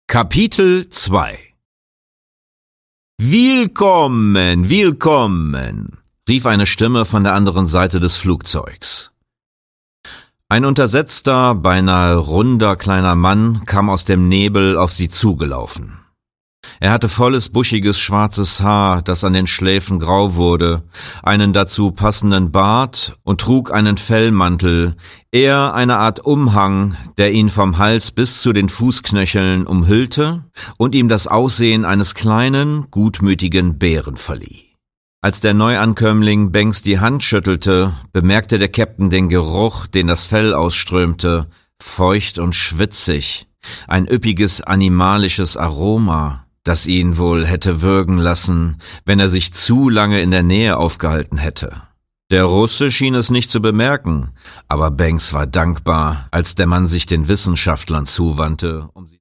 Kapitel 2 »Willkommen, willkommen«, rief eine Stimme von der anderen Seite des Flugzeugs. Ein untersetzter, beinahe runder kleiner Mann kam aus dem Nebel auf sie zugelaufen. Er hatte volles, buschiges, schwarzes Haar, das an den Schläfen grau wurde, einen dazu passenden Bart und trug einen Fellmantel, eher eine Art Umhang, der ihn vom Hals bis zu den Fußknöcheln umhüllte und ihm das Aussehen eines kleinen, gutmütigen Bären verlieh. Als der Neuankömmling Banks die Hand schüttelte, bemerkte der Käpt'n den Geruch, den das Fell ausströmte, feucht und schwitzig, ein üppiges animalisches Aroma, das ihn wohl hätte würgen lassen, wenn er sich zu lange in der Nähe aufgehalten hätte. Der Russe schien es nicht zu bemerken, aber Banks war dankbar, als der Mann sich den Wissenschaftlern zuwandte, um sie